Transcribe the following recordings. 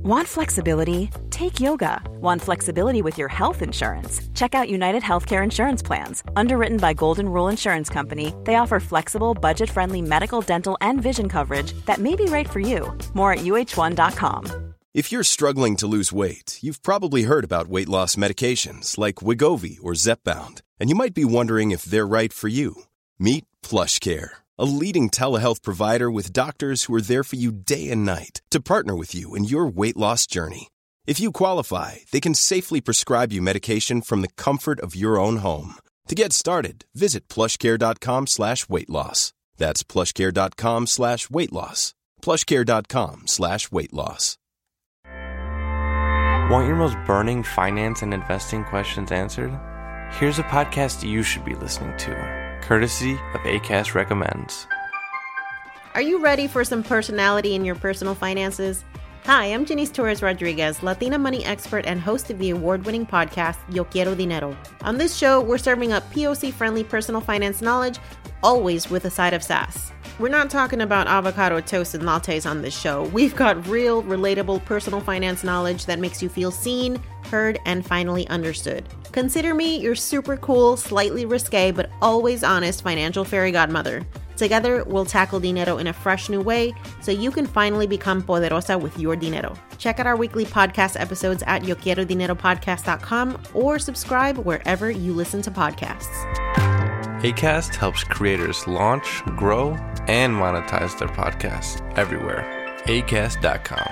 Want flexibility? Take yoga. Want flexibility with your health insurance? Check out United Healthcare Insurance Plans. Underwritten by Golden Rule Insurance Company, they offer flexible, budget-friendly medical, dental, and vision coverage that may be right for you. More at uh1.com. If you're struggling to lose weight, you've probably heard about weight loss medications like Wegovy or Zepbound, and you might be wondering if they're right for you. Meet PlushCare, a leading telehealth provider with doctors who are there for you day and night to partner with you in your weight loss journey. If you qualify, they can safely prescribe you medication from the comfort of your own home. To get started, visit plushcare.com/weight-loss. That's plushcare.com/weight-loss. plushcare.com/weight-loss. Want your most burning finance and investing questions answered? Here's a podcast you should be listening to, courtesy of Acast Recommends. Are you ready for some personality in your personal finances? Hi, I'm Janice Torres Rodriguez, Latina money expert and host of the award-winning podcast, Yo Quiero Dinero. On this show, we're serving up POC-friendly personal finance knowledge, always with a side of sass. We're not talking about avocado toast and lattes on this show. We've got real, relatable personal finance knowledge that makes you feel seen, heard, and finally understood. Consider me your super cool, slightly risque, but always honest financial fairy godmother. Together, we'll tackle dinero in a fresh new way so you can finally become poderosa with your dinero. Check out our weekly podcast episodes at yoquierodineropodcast.com or subscribe wherever you listen to podcasts. Acast helps creators launch, grow, and monetize their podcasts everywhere. Acast.com.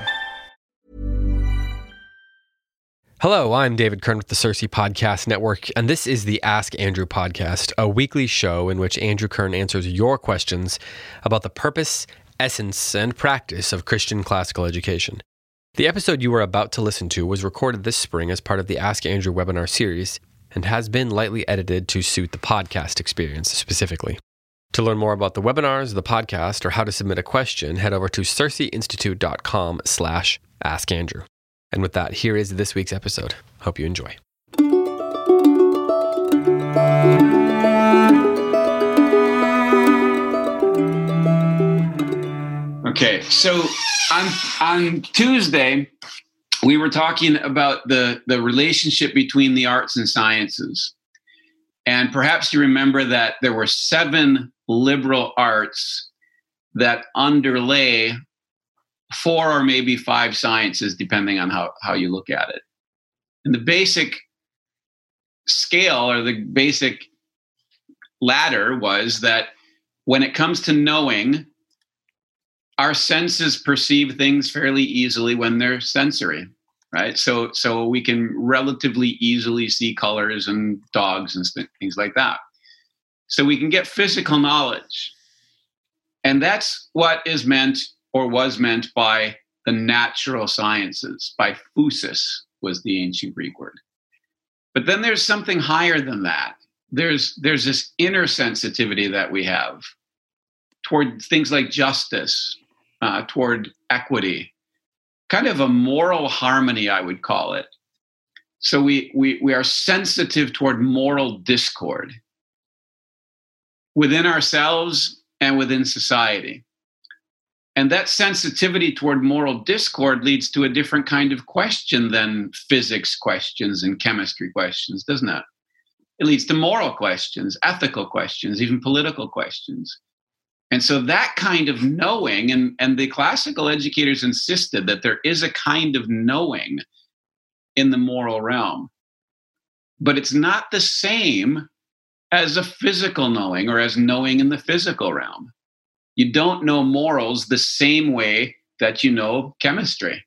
Hello, I'm David Kern with the Cersei Podcast Network, and this is the Ask Andrew podcast, a weekly show in which Andrew Kern answers your questions about the purpose, essence, and practice of Christian classical education. The episode you are about to listen to was recorded this spring as part of the Ask Andrew webinar series and has been lightly edited to suit the podcast experience specifically. To learn more about the webinars, the podcast, or how to submit a question, head over to cerseiinstitute.com/askandrew. And with that, here is this week's episode. Hope you enjoy. Okay, so on Tuesday, we were talking about the relationship between the arts and sciences. And perhaps you remember that there were 7 liberal arts that underlay 4 or maybe 5 sciences, depending on how you look at it. And the basic scale or the basic ladder was that when it comes to knowing, our senses perceive things fairly easily when they're sensory, right? So we can relatively easily see colors and dogs and things like that. So we can get physical knowledge. And that's what is meant or was meant by the natural sciences, by physis was the ancient Greek word. But then there's something higher than that. There's this inner sensitivity that we have toward things like justice, toward equity, kind of a moral harmony, I would call it. So we are sensitive toward moral discord within ourselves and within society. And that sensitivity toward moral discord leads to a different kind of question than physics questions and chemistry questions, doesn't it? It leads to moral questions, ethical questions, even political questions. And so that kind of knowing, and the classical educators insisted that there is a kind of knowing in the moral realm. But it's not the same as a physical knowing or as knowing in the physical realm. You don't know morals the same way that you know chemistry.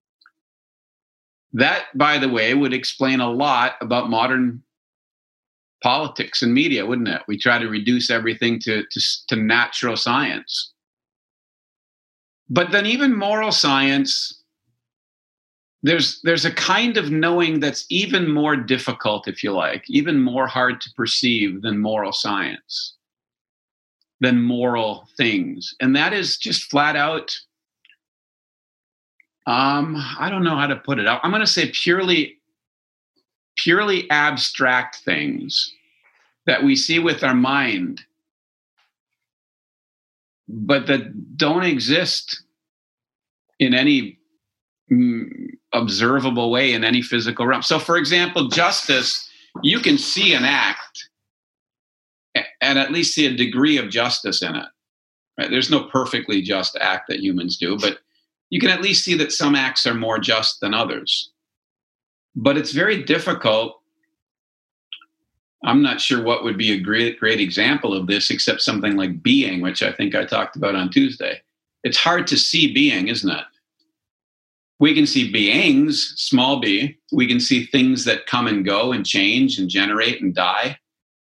That, by the way, would explain a lot about modern politics and media, wouldn't it? We try to reduce everything to natural science. But then even moral science, there's a kind of knowing that's even more difficult, if you like, even more hard to perceive than moral science, than moral things. And that is just flat out, I don't know how to put it. I'm going to say purely abstract things that we see with our mind, but that don't exist in any observable way in any physical realm. So, for example, justice, you can see an act and at least see a degree of justice in it. Right? There's no perfectly just act that humans do, but you can at least see that some acts are more just than others. But it's very difficult. I'm not sure what would be a great example of this, except something like being, which I think I talked about on Tuesday. It's hard to see being, isn't it? We can see beings, small b. We can see things that come and go and change and generate and die.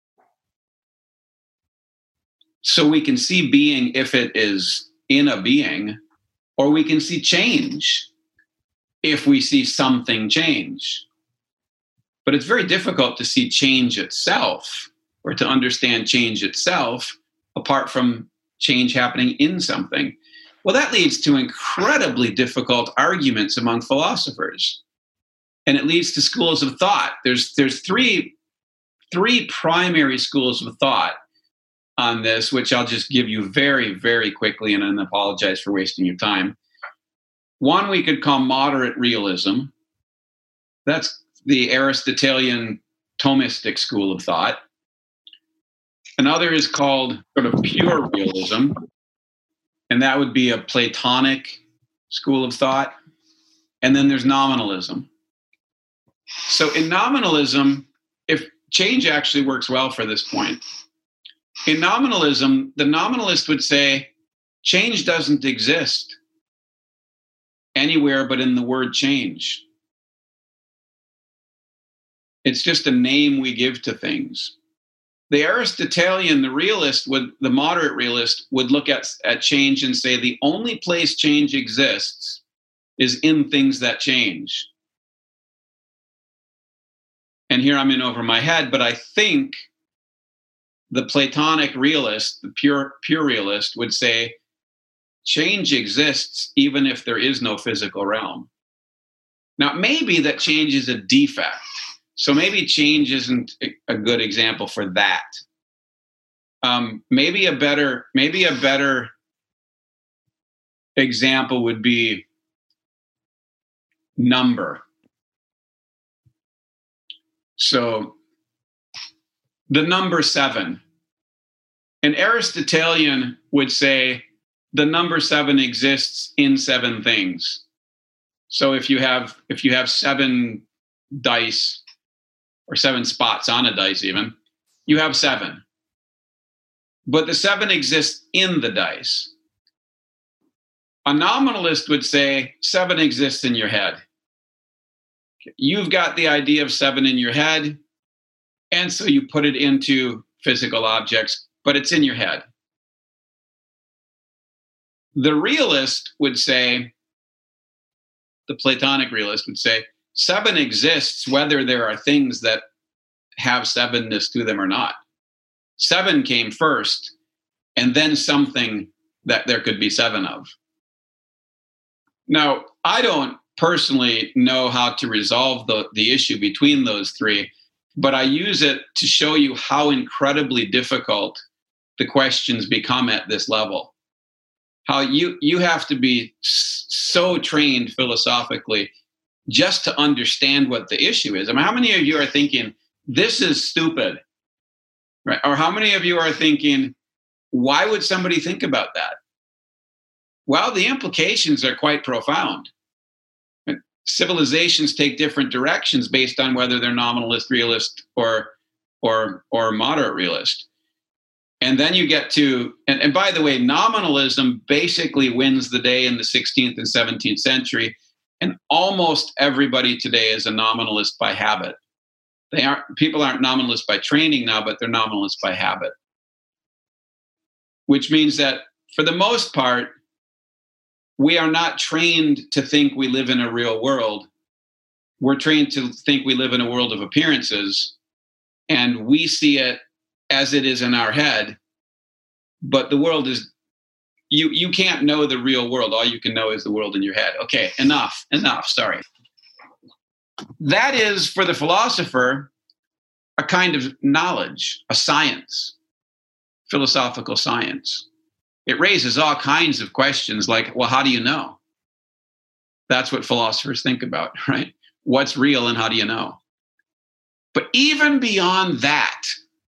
So we can see being if it is in a being, or we can see change if we see something change. But it's very difficult to see change itself or to understand change itself apart from change happening in something. Well, that leads to incredibly difficult arguments among philosophers. And it leads to schools of thought. There's three primary schools of thought on this, which I'll just give you very, very quickly, and I apologize for wasting your time. One we could call moderate realism. That's the Aristotelian Thomistic school of thought. Another is called sort of pure realism, and that would be a Platonic school of thought. And then there's nominalism. So in nominalism, if change actually works well for this point, in nominalism, the nominalist would say change doesn't exist anywhere but in the word change. It's just a name we give to things. The Aristotelian, the moderate realist would look at change and say the only place change exists is in things that change. And here I'm in over my head, but I think the Platonic realist, the pure realist, would say change exists even if there is no physical realm. Now, maybe that change is a defect. So maybe change isn't a good example for that. Maybe a better example would be number. So the number 7. An Aristotelian would say the number 7 exists in 7 things. So if you have 7 dice, or 7 spots on a dice even, you have 7. But the 7 exists in the dice. A nominalist would say 7 exists in your head. You've got the idea of 7 in your head, and so you put it into physical objects, but it's in your head. The realist would say, the Platonic realist would say, 7 exists whether there are things that have 7ness to them or not. 7 came first, and then something that there could be 7 of. Now, I don't personally know how to resolve the issue between those three, but I use it to show you how incredibly difficult the questions become at this level. How you have to be so trained philosophically just to understand what the issue is. I mean, how many of you are thinking, this is stupid? Right? Or how many of you are thinking, why would somebody think about that? Well, the implications are quite profound. Civilizations take different directions based on whether they're nominalist, realist, or moderate realist. And then you get to, and by the way, nominalism basically wins the day in the 16th and 17th century. And almost everybody today is a nominalist by habit. People aren't nominalists by training now, but they're nominalists by habit. Which means that for the most part, we are not trained to think we live in a real world. We're trained to think we live in a world of appearances, and we see it as it is in our head. But the world is, you can't know the real world. All you can know is the world in your head. Okay, enough, sorry. That is, for the philosopher, a kind of knowledge, a science, philosophical science. It raises all kinds of questions like, well, how do you know? That's what philosophers think about, right? What's real and how do you know? But even beyond that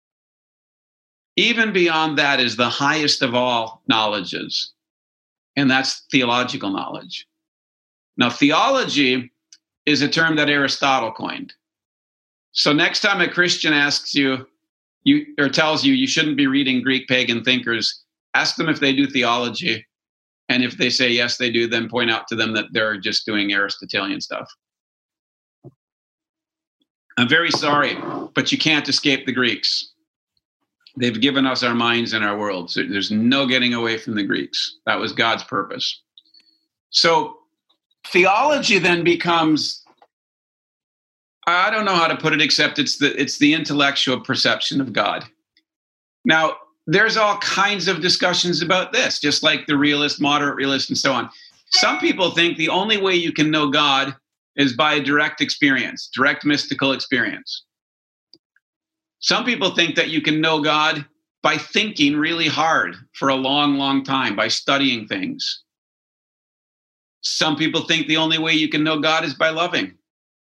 is the highest of all knowledges, and that's theological knowledge. Now, theology is a term that Aristotle coined. So next time a Christian asks you or tells you shouldn't be reading Greek pagan thinkers, ask them if they do theology. And if they say yes, they do, then point out to them that they're just doing Aristotelian stuff. I'm very sorry, but you can't escape the Greeks. They've given us our minds and our world. So there's no getting away from the Greeks. That was God's purpose. So theology then becomes, I don't know how to put it, except it's the intellectual perception of God. Now, there's all kinds of discussions about this, just like the realist, moderate realist, and so on. Some people think the only way you can know God is by a direct experience, direct mystical experience. Some people think that you can know God by thinking really hard for a long, long time, by studying things. Some people think the only way you can know God is by loving.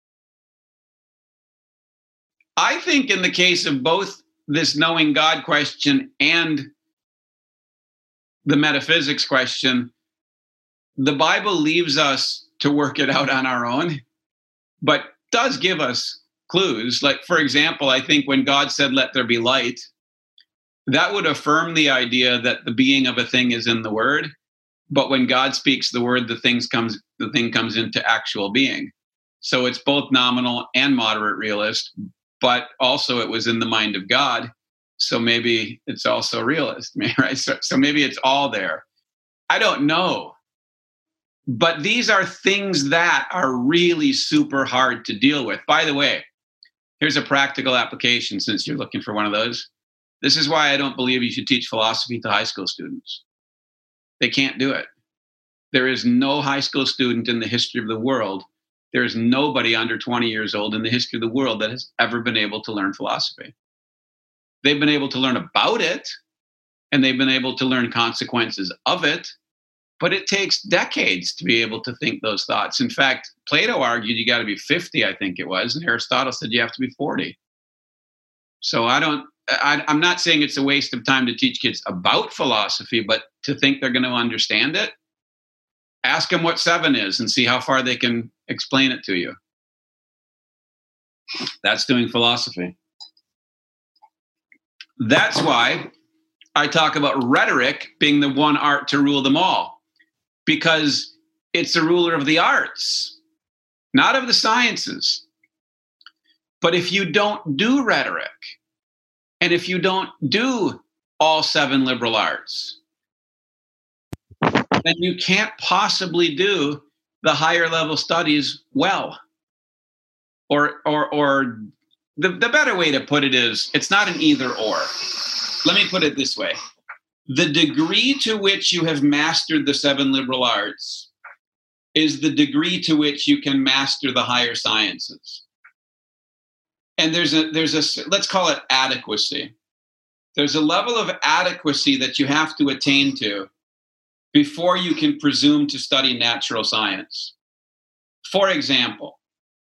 I think in the case of both this knowing God question and the metaphysics question, the Bible leaves us to work it out on our own, but does give us clues. Like, for example, I think when God said, "Let there be light," that would affirm the idea that the being of a thing is in the word. But when God speaks the word, the thing comes into actual being. So it's both nominal and moderate realist, but also it was in the mind of God. So maybe it's also realist, right? So maybe it's all there. I don't know. But these are things that are really super hard to deal with. By the way, here's a practical application since you're looking for one of those. This is why I don't believe you should teach philosophy to high school students. They can't do it. There is no high school student in the history of the world. There is nobody under 20 years old in the history of the world that has ever been able to learn philosophy. They've been able to learn about it, and they've been able to learn consequences of it, but it takes decades to be able to think those thoughts. In fact, Plato argued you got to be 50, I think it was, and Aristotle said you have to be 40. So I'm not saying it's a waste of time to teach kids about philosophy, but to think they're going to understand it, ask them what 7 is and see how far they can explain it to you. That's doing philosophy. That's why I talk about rhetoric being the one art to rule them all, because it's a ruler of the arts, not of the sciences. But if you don't do rhetoric, and if you don't do all 7 liberal arts, then you can't possibly do the higher level studies well. Or the better way to put it is, it's not an either or. Let me put it this way. The degree to which you have mastered the 7 liberal arts is the degree to which you can master the higher sciences. And there's a let's call it adequacy. There's a level of adequacy that you have to attain to before you can presume to study natural science. For example,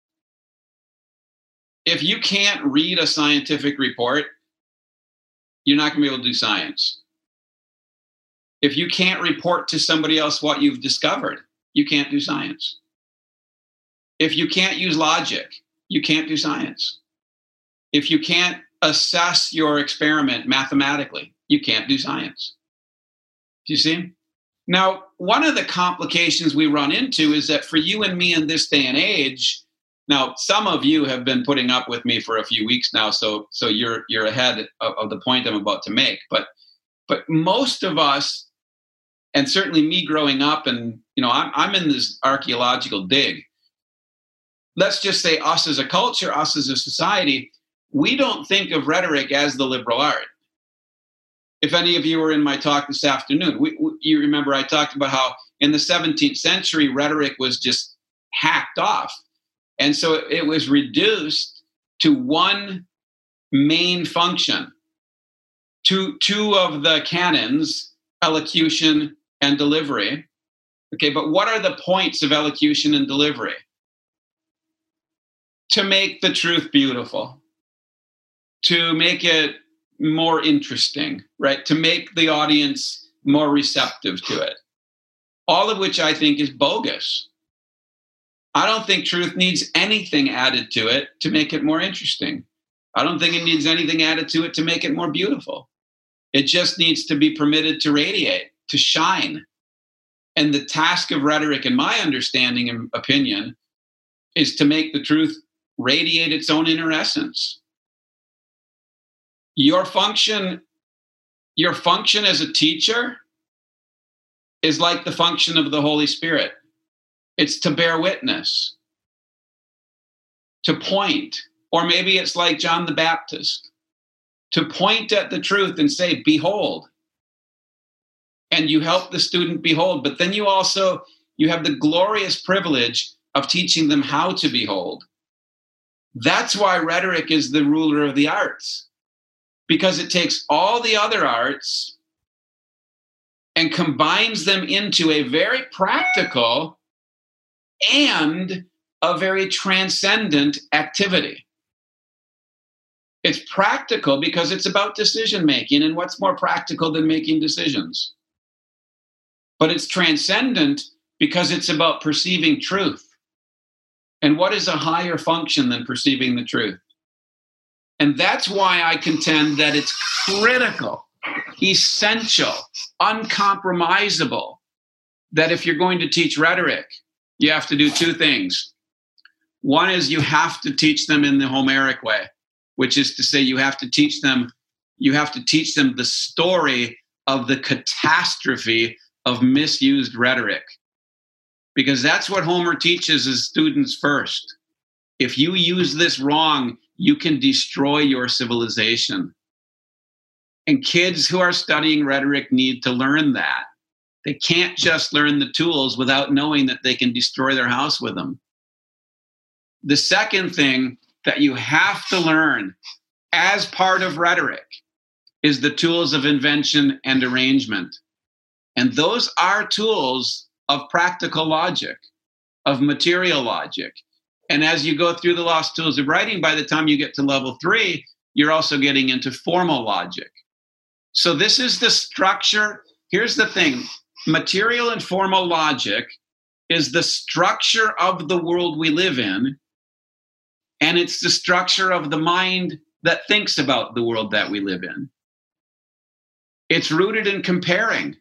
if you can't read a scientific report, you're not going to be able to do science. If you can't report to somebody else what you've discovered, you can't do science. If you can't use logic, you can't do science. If you can't assess your experiment mathematically, you can't do science. Do you see? Now, one of the complications we run into is that for you and me in this day and age, now some of you have been putting up with me for a few weeks now, so you're ahead of the point I'm about to make. But most of us, and certainly me growing up, and I'm in this archaeological dig. Let's just say us as a culture, us as a society, we don't think of rhetoric as the liberal art. If any of you were in my talk this afternoon, you remember I talked about how in the 17th century, rhetoric was just hacked off. And so it was reduced to one main function. Two of the canons, elocution and delivery, Okay, but what are the points of elocution and delivery? To make the truth beautiful, to make it more interesting, right? To make the audience more receptive to it. All of which I think is bogus. I don't think truth needs anything added to it to make it more interesting. I don't think it needs anything added to it to make it more beautiful. It just needs to be permitted to radiate, to shine. And the task of rhetoric, in my understanding and opinion, is to make the truth radiate its own inner essence. Your function as a teacher is like the function of the Holy Spirit. It's to bear witness, to point, or maybe it's like John the Baptist, to point at the truth and say, behold. And you help the student behold, but then you have the glorious privilege of teaching them how to behold. That's why rhetoric is the ruler of the arts, because it takes all the other arts and combines them into a very practical and a very transcendent activity. It's practical because it's about decision making, and what's more practical than making decisions? But it's transcendent because it's about perceiving truth. And what is a higher function than perceiving the truth? And that's why I contend that it's critical, essential, uncompromisable, that if you're going to teach rhetoric, you have to do two things. One is you have to teach them in the Homeric way, which is to say you have to teach them the story of the catastrophe of misused rhetoric. Because that's what Homer teaches his students first. If you use this wrong, you can destroy your civilization. And kids who are studying rhetoric need to learn that. They can't just learn the tools without knowing that they can destroy their house with them. The second thing that you have to learn as part of rhetoric is the tools of invention and arrangement. And those are tools of practical logic, of material logic. And as you go through the lost tools of writing, by the time you get to level 3, you're also getting into formal logic. So this is the structure. Here's the thing. Material and formal logic is the structure of the world we live in, and it's the structure of the mind that thinks about the world that we live in. It's rooted in comparing.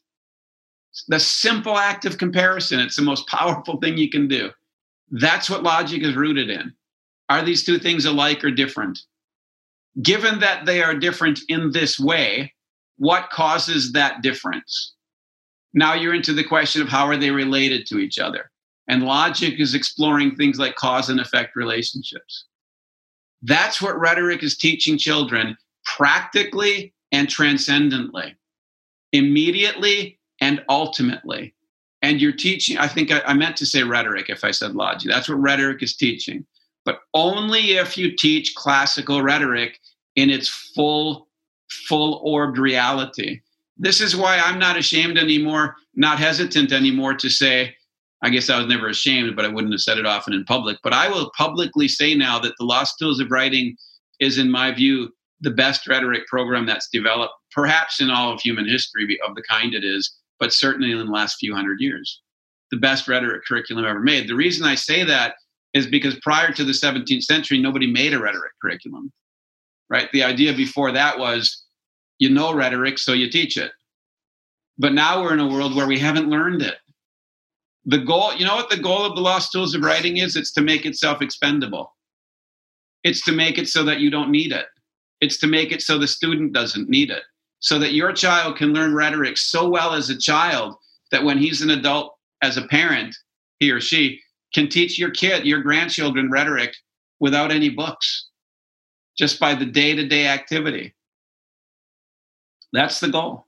The simple act of comparison, it's the most powerful thing you can do. That's what logic is rooted in. Are these two things alike or different? Given that they are different in this way, what causes that difference? Now you're into the question of how are they related to each other? And logic is exploring things like cause and effect relationships. That's what rhetoric is teaching children practically and transcendently, immediately and ultimately. And you're teaching, I think I meant to say rhetoric if I said logic. That's what rhetoric is teaching. But only if you teach classical rhetoric in its full-orbed reality. This is why I'm not ashamed anymore, not hesitant anymore to say, I guess I was never ashamed, but I wouldn't have said it often in public. But I will publicly say now that the Lost Tools of Writing is, in my view, the best rhetoric program that's developed, perhaps in all of human history of the kind it is, but certainly in the last few hundred years. The best rhetoric curriculum ever made. The reason I say that is because prior to the 17th century, nobody made a rhetoric curriculum, right? The idea before that was, you know rhetoric, so you teach it. But now we're in a world where we haven't learned it. The goal, you know what the goal of the Lost Tools of Writing is? It's to make itself expendable. It's to make it so that you don't need it. It's to make it so the student doesn't need it. So that your child can learn rhetoric so well as a child that when he's an adult, as a parent, he or she can teach your kid, your grandchildren rhetoric without any books, just by the day-to-day activity. That's the goal.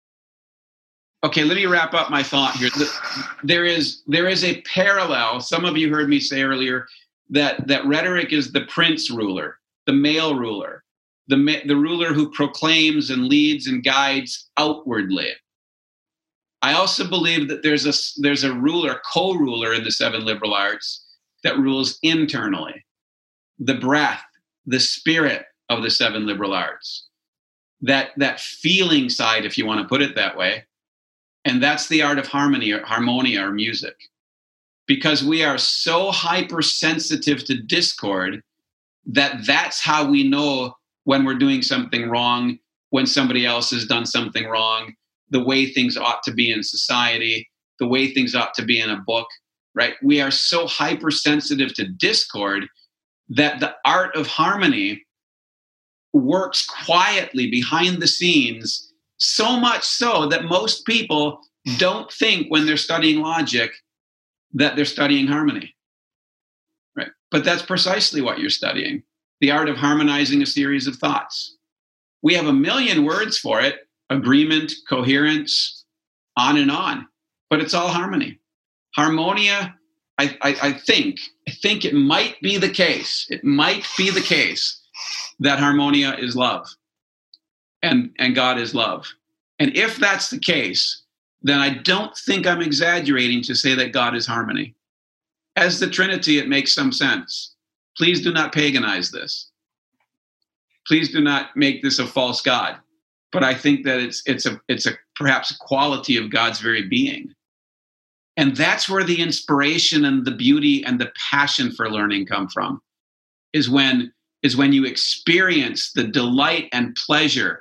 Okay, let me wrap up my thought here. There is a parallel. Some of you heard me say earlier that rhetoric is the prince ruler, the male ruler, the ruler who proclaims and leads and guides outwardly. I also believe that there's a ruler, co-ruler in the 7 liberal arts that rules internally. The breath, the spirit of the 7 liberal arts. That feeling side, if you want to put it that way. And that's the art of harmonia or music. Because we are so hypersensitive to discord that's how we know when we're doing something wrong, when somebody else has done something wrong, the way things ought to be in society, the way things ought to be in a book, right? We are so hypersensitive to discord that the art of harmony works quietly behind the scenes, so much so that most people don't think when they're studying logic that they're studying harmony, right? But that's precisely what you're studying, the art of harmonizing a series of thoughts. We have a million words for it, agreement, coherence, on and on, but it's all harmony. Harmonia, I think it might be the case. It might be the case that harmonia is love and God is love. And if that's the case, then I don't think I'm exaggerating to say that God is harmony. As the Trinity, it makes some sense. Please do not paganize this. Please do not make this a false God. But I think that it's perhaps a quality of God's very being. And that's where the inspiration and the beauty and the passion for learning come from, is when you experience the delight and pleasure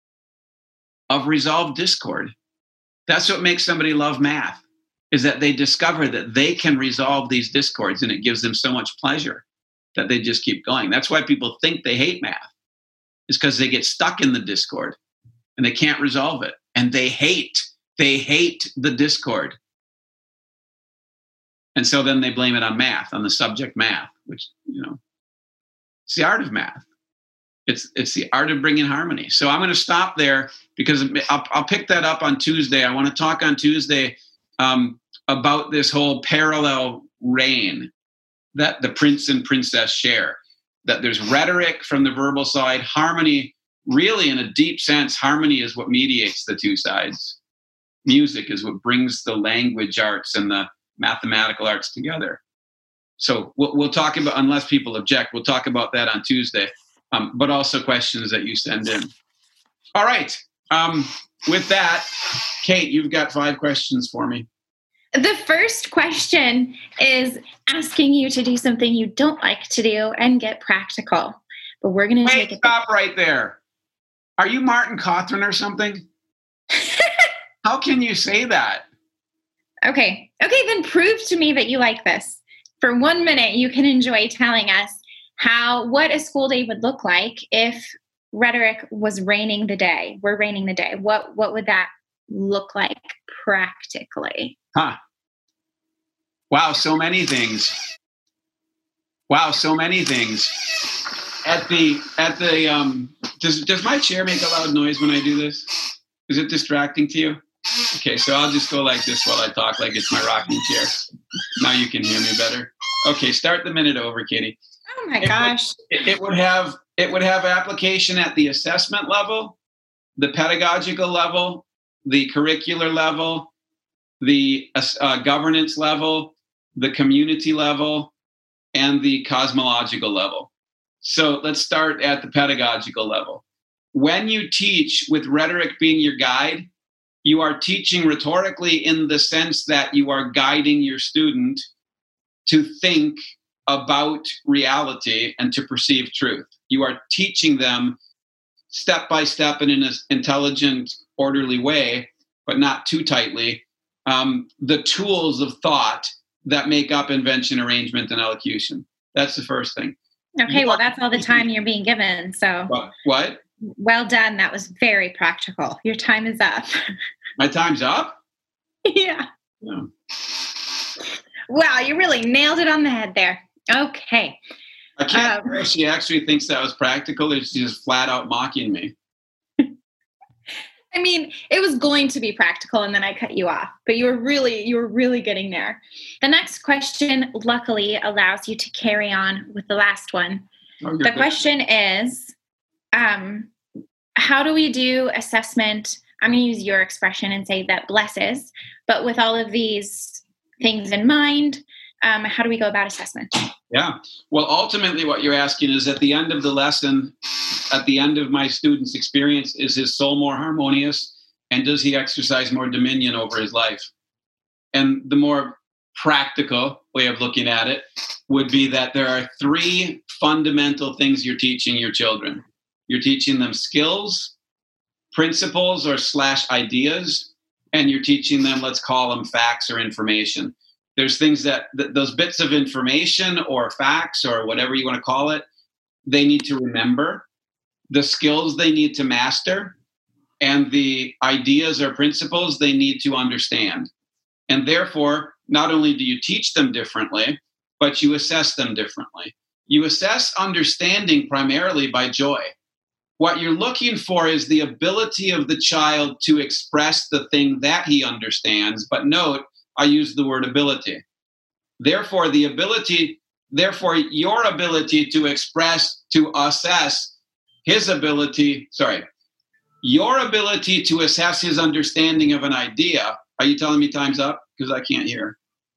of resolved discord. That's what makes somebody love math, is that they discover that they can resolve these discords, and it gives them so much pleasure that they just keep going. That's why people think they hate math, is because they get stuck in the discord and they can't resolve it. And they hate the discord. And so then they blame it on math, on the subject math, which, it's the art of math. It's the art of bringing harmony. So I'm going to stop there because I'll pick that up on Tuesday. I want to talk on Tuesday about this whole parallel reign that the prince and princess share, that there's rhetoric from the verbal side, harmony, really in a deep sense, harmony is what mediates the two sides. Music is what brings the language arts and the mathematical arts together. So we'll talk about, unless people object, we'll talk about that on Tuesday, but also questions that you send in. All right. With that, Kate, you've got 5 questions for me. The first question is asking you to do something you don't like to do and get practical. But we're going to take it. Stop right there. Are you Martin Cawthron or something? How can you say that? Okay, then prove to me that you like this. For 1 minute, you can enjoy telling us what a school day would look like if rhetoric was reigning the day. We're reigning the day. What would that look like practically? Huh. Wow, so many things. Does my chair make a loud noise when I do this? Is it distracting to you? Okay, so I'll just go like this while I talk, like it's my rocking chair. Now you can hear me better. Okay, start the minute over, Katie. Oh my gosh. It would have application at the assessment level, the pedagogical level, the curricular level, the governance level, the community level, and the cosmological level. So let's start at the pedagogical level. When you teach with rhetoric being your guide, you are teaching rhetorically in the sense that you are guiding your student to think about reality and to perceive truth. You are teaching them step by step and in an intelligent, orderly way, but not too tightly, the tools of thought that make up invention, arrangement, and elocution. That's the first thing. Okay, well, that's all the time you're being given. So what? Well done. That was very practical. Your time is up. My time's up? Yeah. Yeah. Wow, you really nailed it on the head there. Okay. I can't believe she actually thinks that was practical, or she's just flat out mocking me. I mean, it was going to be practical and then I cut you off, but you were really getting there. The next question, luckily, allows you to carry on with the last one. The question is, how do we do assessment I'm going to use your expression and say that blesses. But with all of these things in mind, how do we go about assessment? Yeah. Well, ultimately what you're asking is, at the end of the lesson, at the end of my student's experience, is his soul more harmonious, and does he exercise more dominion over his life? And the more practical way of looking at it would be that there are 3 fundamental things you're teaching your children. You're teaching them skills, principles or / ideas, and you're teaching them, let's call them facts or information. There's things that those bits of information or facts or whatever you want to call it, they need to remember. The skills they need to master, and the ideas or principles they need to understand. And therefore, not only do you teach them differently, but you assess them differently. You assess understanding primarily by joy. What you're looking for is the ability of the child to express the thing that he understands. But note, I use the word ability. Therefore, your ability to assess his understanding of an idea. Are you telling me time's up? Because I can't hear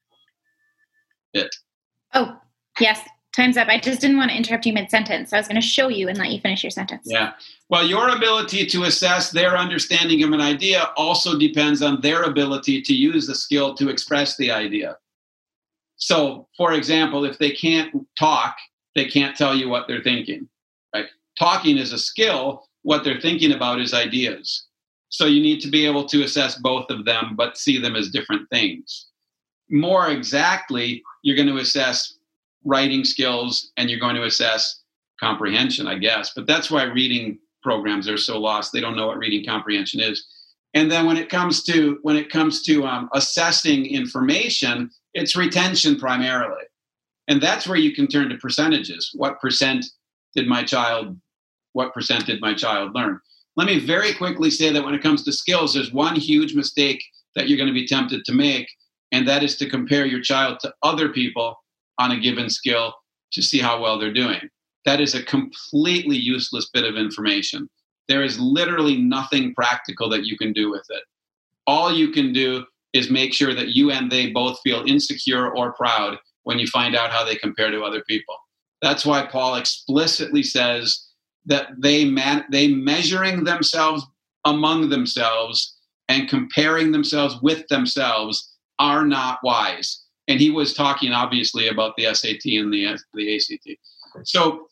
it. Oh, yes. Time's up. I just didn't want to interrupt you mid-sentence. So I was going to show you and let you finish your sentence. Yeah. Well, your ability to assess their understanding of an idea also depends on their ability to use the skill to express the idea. So, for example, if they can't talk, they can't tell you what they're thinking. Right? Talking is a skill. What they're thinking about is ideas. So you need to be able to assess both of them, but see them as different things. More exactly, you're going to assess writing skills and you're going to assess comprehension, I guess. But that's why reading programs are so lost. They don't know what reading comprehension is. And then when it comes to assessing information, it's retention primarily. And that's where you can turn to percentages. What percent did my child learn? Let me very quickly say that when it comes to skills, there's one huge mistake that you're going to be tempted to make, and that is to compare your child to other people on a given skill to see how well they're doing. That is a completely useless bit of information. There is literally nothing practical that you can do with it. All you can do is make sure that you and they both feel insecure or proud when you find out how they compare to other people. That's why Paul explicitly says that they measuring themselves among themselves and comparing themselves with themselves are not wise. And he was talking obviously about the SAT and the ACT. So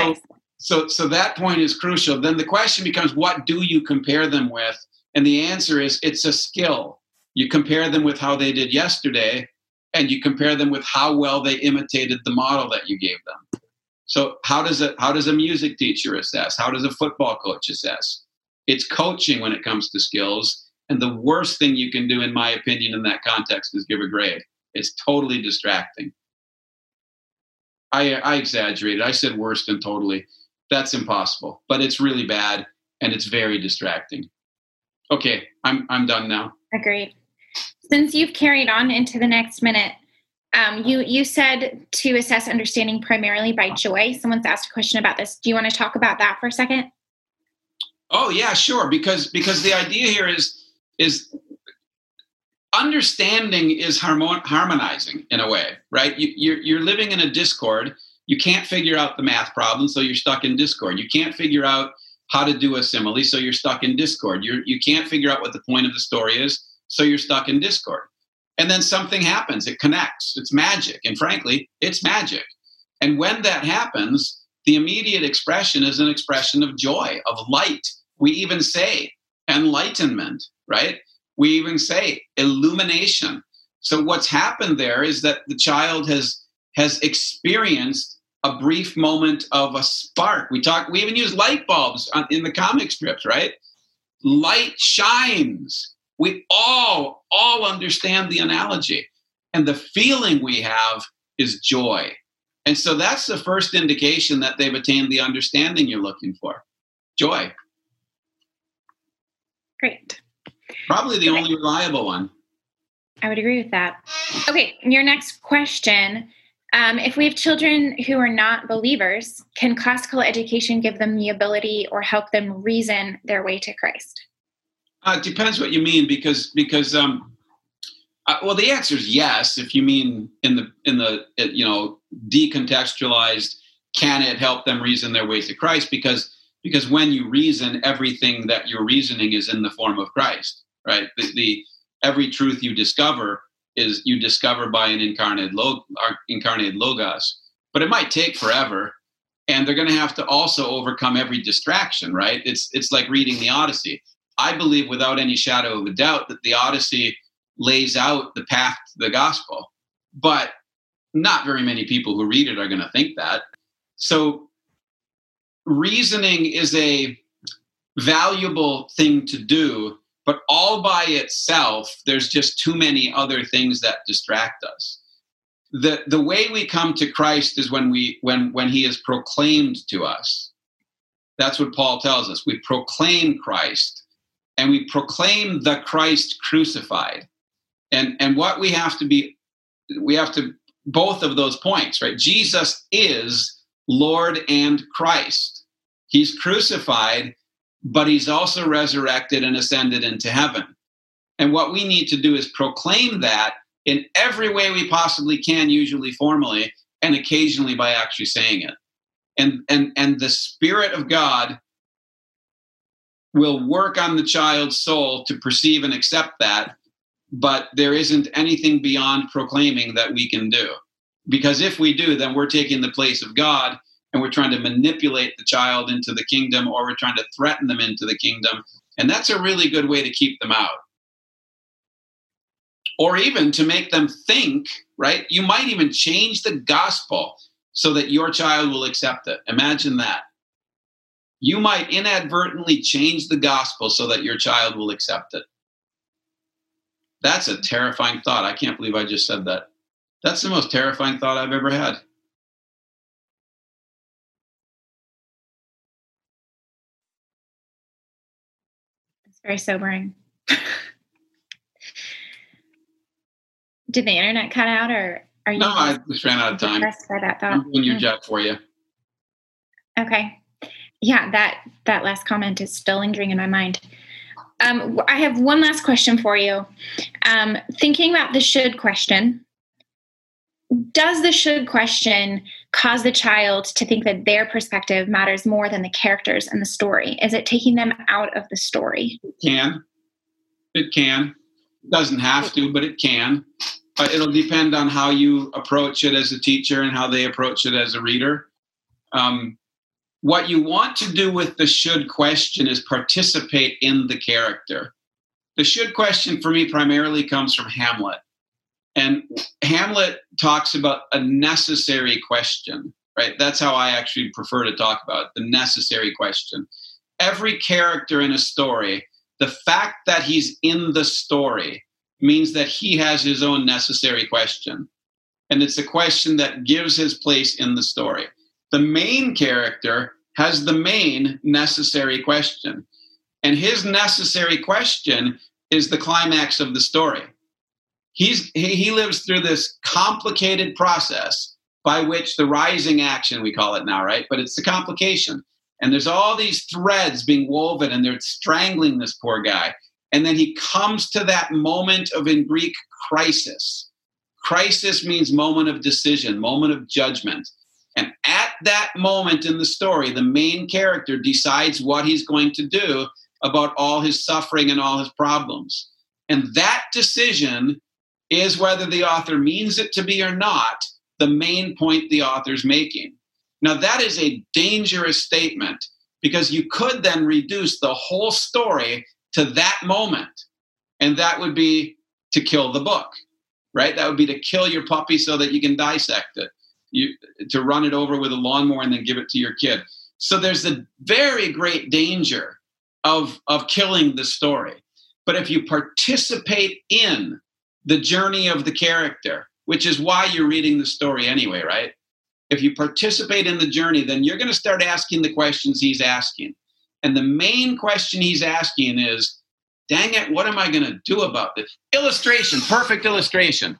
that point is crucial. Then the question becomes, what do you compare them with? And the answer is, it's a skill. You compare them with how they did yesterday, and you compare them with how well they imitated the model that you gave them. So how does a music teacher assess? How does a football coach assess? It's coaching when it comes to skills. And the worst thing you can do, in my opinion, in that context is give a grade. It's totally distracting. I exaggerated. I said worse than totally. That's impossible. But it's really bad, and it's very distracting. Okay, I'm done now. Agreed. Since you've carried on into the next minute, you said to assess understanding primarily by joy. Someone's asked a question about this. Do you want to talk about that for a second? Oh yeah, sure. Because the idea here is understanding is harmonizing in a way, right? You're living in a discord. You can't figure out the math problem, so you're stuck in discord. You can't figure out how to do a simile, so you're stuck in discord. You can't figure out what the point of the story is, so you're stuck in discord. And then something happens. It connects. It's magic. And frankly, it's magic. And when that happens, the immediate expression is an expression of joy, of light. We even say enlightenment, right? We even say illumination. So what's happened there is that the child has experienced a brief moment of a spark. We even use light bulbs in the comic strips, right? Light shines. We all understand the analogy. And the feeling we have is joy. And so that's the first indication that they've attained the understanding you're looking for. Joy. Great. Probably the only reliable one. I would agree with that. Okay, your next question. If we have children who are not believers, can classical education give them the ability or help them reason their way to Christ? It depends what you mean, because well, the answer is yes. If you mean in the decontextualized, can it help them reason their way to Christ? Because when you reason, everything that you're reasoning is in the form of Christ, right? Every truth you discover is you discover by an incarnated logos. But it might take forever, and they're going to have to also overcome every distraction, right? It's like reading the Odyssey. I believe without any shadow of a doubt that the Odyssey lays out the path to the gospel, but not very many people who read it are going to think that. So reasoning is a valuable thing to do, but all by itself, there's just too many other things that distract us. The way we come to Christ is when he is proclaimed to us. That's what Paul tells us. We proclaim Christ, and we proclaim the Christ crucified. And what we have to both of those points, right? Jesus is Lord and Christ. He's crucified, but he's also resurrected and ascended into heaven. And what we need to do is proclaim that in every way we possibly can, usually formally, and occasionally by actually saying it. And the Spirit of God will work on the child's soul to perceive and accept that, but there isn't anything beyond proclaiming that we can do. Because if we do, then we're taking the place of God, and we're trying to manipulate the child into the kingdom, or we're trying to threaten them into the kingdom. And that's a really good way to keep them out. Or even to make them think, right? You might even change the gospel so that your child will accept it. Imagine that. You might inadvertently change the gospel so that your child will accept it. That's a terrifying thought. I can't believe I just said that. That's the most terrifying thought I've ever had. It's very sobering. Did the internet cut out, or are you? No, I just ran out of time. By that thought? I'm doing your job for you. Okay. Yeah, that last comment is still lingering in my mind. I have one last question for you. Thinking about the should question, does the should question cause the child to think that their perspective matters more than the characters and the story? Is it taking them out of the story? It can. It doesn't have to, but it can. It'll depend on how you approach it as a teacher and how they approach it as a reader. What you want to do with the should question is participate in the character. The should question for me primarily comes from Hamlet. And Hamlet talks about a necessary question, right? That's how I actually prefer to talk about it, the necessary question. Every character in a story, the fact that he's in the story means that he has his own necessary question. And it's a question that gives his place in the story. The main character has the main necessary question. And his necessary question is the climax of the story. He lives through this complicated process by which the rising action, we call it now, right? But it's the complication. And there's all these threads being woven, and they're strangling this poor guy. And then he comes to that moment of, in Greek, crisis. Crisis means moment of decision, moment of judgment. And at that moment in the story, the main character decides what he's going to do about all his suffering and all his problems. And that decision is, whether the author means it to be or not, the main point the author's making. Now, that is a dangerous statement, because you could then reduce the whole story to that moment. And that would be to kill the book, right? That would be to kill your puppy so that you can dissect it, to run it over with a lawnmower and then give it to your kid. So there's a very great danger of killing the story. But if you participate in the journey of the character, which is why you're reading the story anyway, right? If you participate in the journey, then you're going to start asking the questions he's asking. And the main question he's asking is, dang it, what am I going to do about this? Illustration, perfect illustration.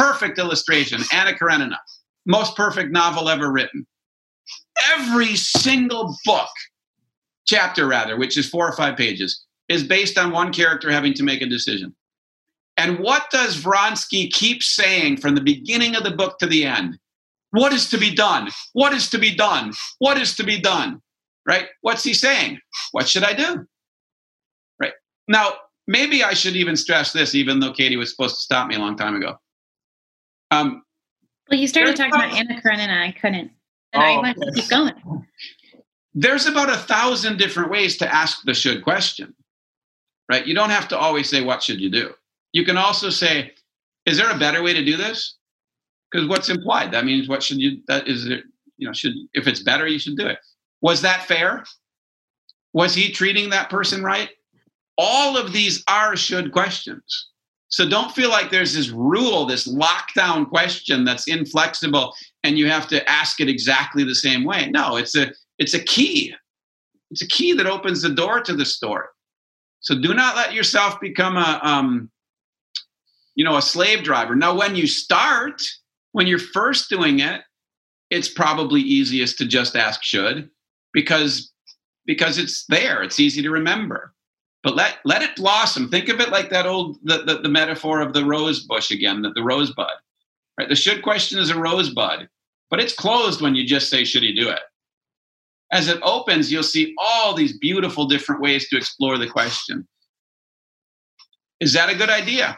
Anna Karenina, most perfect novel ever written. Every single chapter, which is 4 or 5 pages, is based on one character having to make a decision. And what does Vronsky keep saying from the beginning of the book to the end? What is to be done? What is to be done? What is to be done? Right? What's he saying? What should I do? Right. Now, maybe I should even stress this, even though Katie was supposed to stop me a long time ago. Well, you started talking about Anna Karenina and I couldn't. And I wanted to keep going. There's about 1,000 different ways to ask the should question, right? You don't have to always say, what should you do? You can also say, is there a better way to do this? Because what's implied? That means what should you, that is it, if it's better, you should do it. Was that fair? Was he treating that person right? All of these are should questions. So don't feel like there's this rule, this lockdown question that's inflexible and you have to ask it exactly the same way. No, it's a key. It's a key that opens the door to the story. So do not let yourself become a slave driver. Now, when you start, when you're first doing it, it's probably easiest to just ask should because it's there. It's easy to remember. But let it blossom. Think of it like that old the metaphor of the rose bush again, the rosebud. Right? The should question is a rosebud, but it's closed when you just say, should he do it? As it opens, you'll see all these beautiful different ways to explore the question. Is that a good idea?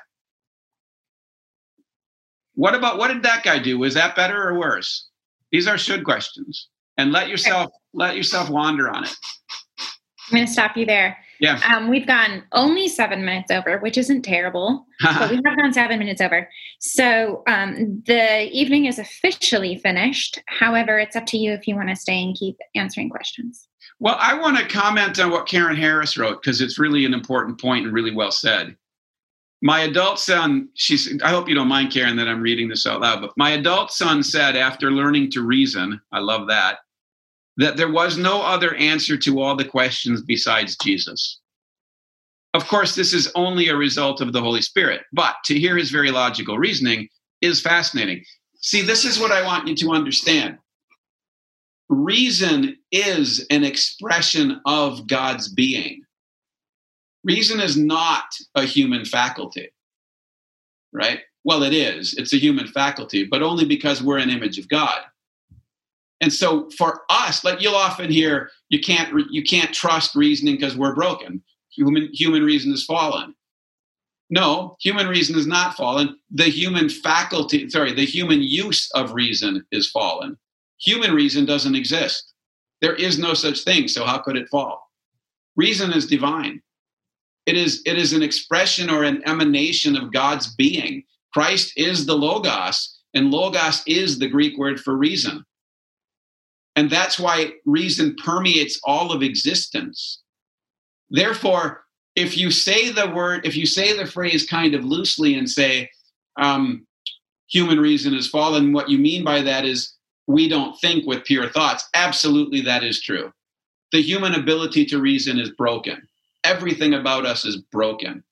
What did that guy do? Was that better or worse? These are should questions. And let yourself wander on it. I'm going to stop you there. Yeah. We've gone only 7 minutes over, which isn't terrible, but we have gone 7 minutes over. So the evening is officially finished. However, it's up to you if you want to stay and keep answering questions. Well, I want to comment on what Karen Harris wrote because it's really an important point and really well said. My adult son, I hope you don't mind, Karen, that I'm reading this out loud, but my adult son said after learning to reason, I love that there was no other answer to all the questions besides Jesus. Of course, this is only a result of the Holy Spirit, but to hear his very logical reasoning is fascinating. See, this is what I want you to understand. Reason is an expression of God's being. Reason is not a human faculty, right? Well, it is. It's a human faculty, but only because we're an image of God. And so for us, like you'll often hear, you can't trust reasoning because we're broken. Human reason is fallen. No, human reason is not fallen. The human use of reason is fallen. Human reason doesn't exist. There is no such thing. So how could it fall? Reason is divine. It is an expression or an emanation of God's being. Christ is the Logos, and Logos is the Greek word for reason. And that's why reason permeates all of existence. Therefore, if you say the phrase kind of loosely and say, human reason is fallen, what you mean by that is we don't think with pure thoughts. Absolutely, that is true. The human ability to reason is broken. Everything about us is broken.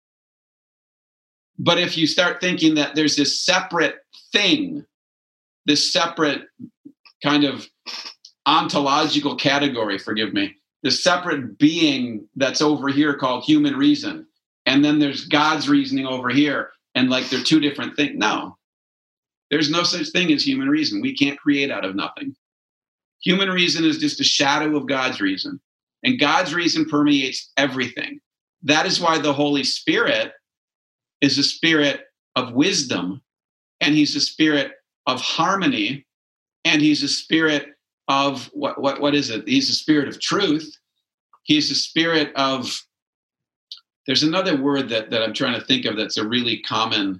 But if you start thinking that there's this separate thing, this separate kind of ontological category, the separate being that's over here called human reason, and then there's God's reasoning over here, and like they're two different things. No, there's no such thing as human reason. We can't create out of nothing. Human reason is just a shadow of God's reason, and God's reason permeates everything. That is why the Holy Spirit is a spirit of wisdom, and he's a spirit of harmony, and he's a spirit of what is it? He's a spirit of truth. He's a spirit of, there's another word that I'm trying to think of that's a really common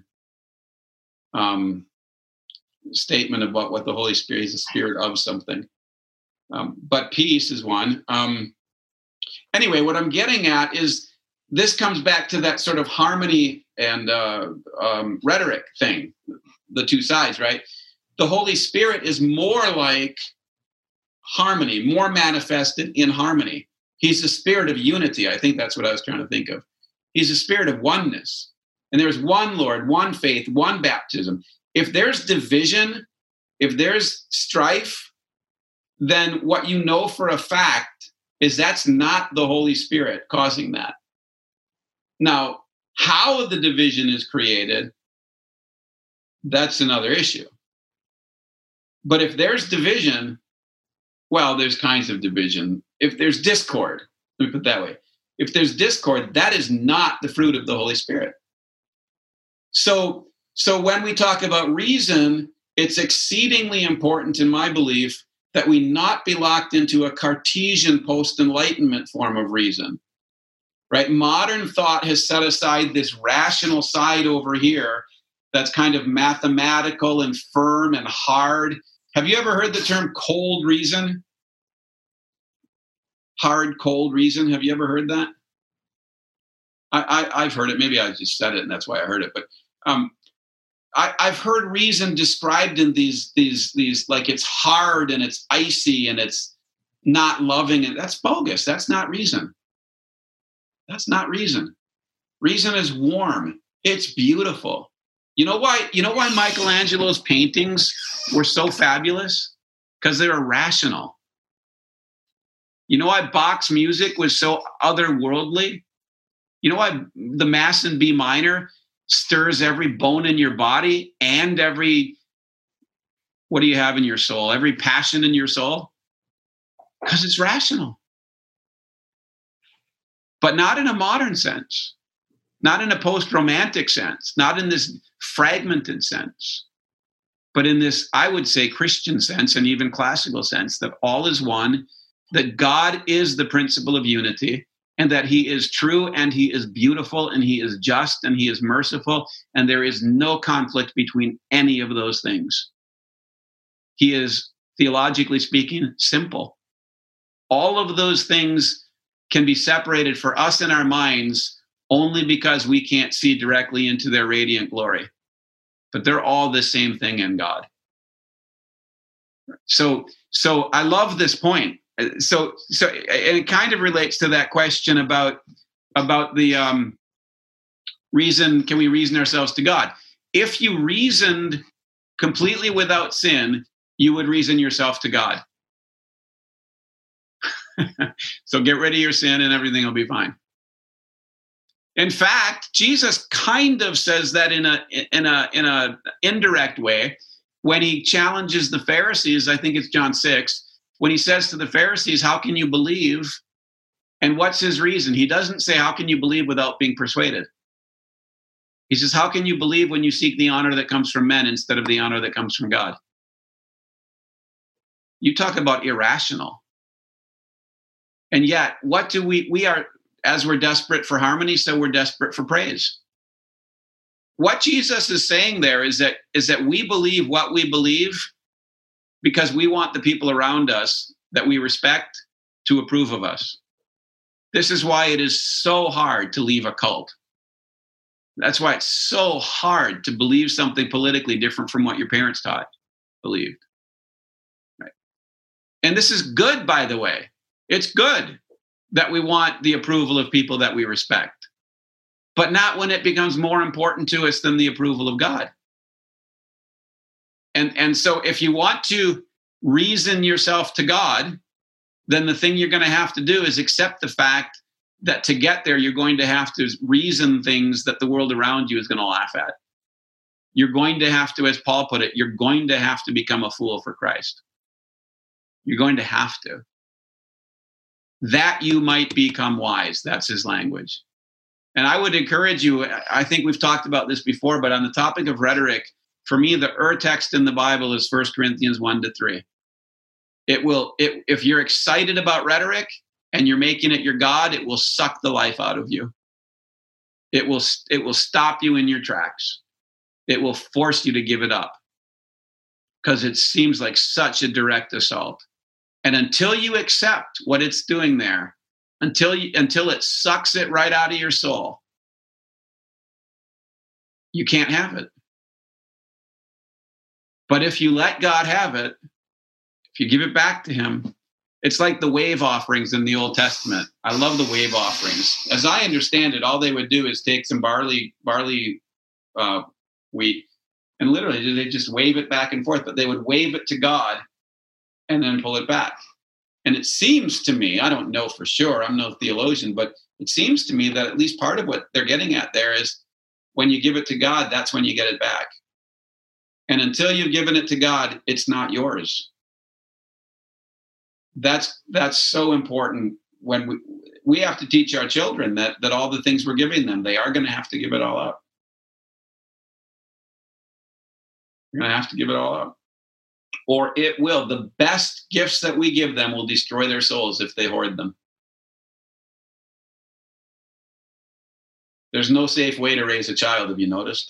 statement about what the Holy Spirit is, a spirit of something. But peace is one. Anyway, what I'm getting at is this comes back to that sort of harmony and rhetoric thing, the two sides, right? The Holy Spirit is more like harmony, more manifested in harmony. He's the spirit of unity. I think that's what I was trying to think of. He's a spirit of oneness. And there's one Lord, one faith, one baptism. If there's division, if there's strife, then what you know for a fact is that's not the Holy Spirit causing that. Now, how the division is created, that's another issue. But if there's division, well, there's kinds of division. If there's discord, let me put it that way. If there's discord, that is not the fruit of the Holy Spirit. So when we talk about reason, it's exceedingly important, in my belief, that we not be locked into a Cartesian post-Enlightenment form of reason, right? Modern thought has set aside this rational side over here that's kind of mathematical and firm and hard. Have you ever heard the term cold reason? Hard, cold reason. Have you ever heard that? I've heard it. Maybe I just said it and that's why I heard it. But I've heard reason described in these like it's hard and it's icy and it's not loving, and that's bogus. That's not reason. That's not reason. Reason is warm. It's beautiful. You know why Michelangelo's paintings were so fabulous? Because they were rational. You know why Bach's music was so otherworldly? You know why the Mass in B minor stirs every bone in your body and every, what do you have in your soul? Every passion in your soul? Because it's rational. But not in a modern sense, not in a post-romantic sense, not in this fragmented sense, but in this, I would say, Christian sense and even classical sense, that all is one, that God is the principle of unity, and that he is true and he is beautiful and he is just and he is merciful, and there is no conflict between any of those things. He is, theologically speaking, simple. All of those things can be separated for us in our minds only because we can't see directly into their radiant glory. But they're all the same thing in God. So I love this point. So and it kind of relates to that question about the reason, can we reason ourselves to God? If you reasoned completely without sin, you would reason yourself to God. So get rid of your sin and everything will be fine. In fact, Jesus kind of says that in a indirect way when he challenges the Pharisees. I think it's John 6, when he says to the Pharisees, how can you believe? And what's his reason? He doesn't say, how can you believe without being persuaded? He says, how can you believe when you seek the honor that comes from men instead of the honor that comes from God? You talk about irrational. And yet, what do we are, as we're desperate for harmony, so we're desperate for praise. What Jesus is saying there is that we believe what we believe because we want the people around us that we respect to approve of us. This is why it is so hard to leave a cult. That's why it's so hard to believe something politically different from what your parents believed. Right? And this is good, by the way. It's good that we want the approval of people that we respect, but not when it becomes more important to us than the approval of God. And so if you want to reason yourself to God, then the thing you're going to have to do is accept the fact that to get there, you're going to have to reason things that the world around you is going to laugh at. You're going to have to, as Paul put it, you're going to have to become a fool for Christ. You're going to have to. That you might become wise. That's his language. And I would encourage you, I think we've talked about this before, but on the topic of rhetoric, for me, the text in the Bible is 1 Corinthians 1-3. If you're excited about rhetoric and you're making it your God, it will suck the life out of you. It will stop you in your tracks. It will force you to give it up because it seems like such a direct assault. And until you accept what it's doing there, until it sucks it right out of your soul, you can't have it. But if you let God have it, if you give it back to him, it's like the wave offerings in the Old Testament. I love the wave offerings. As I understand it, all they would do is take some barley wheat, and literally they just wave it back and forth, but they would wave it to God and then pull it back. And it seems to me, I don't know for sure, I'm no theologian, but it seems to me that at least part of what they're getting at there is when you give it to God, that's when you get it back. And until you've given it to God, it's not yours. That's so important. When we have to teach our children that all the things we're giving them, they are going to have to give it all up. You're going to have to give it all up. Or it will. The best gifts that we give them will destroy their souls if they hoard them. There's no safe way to raise a child, have you noticed?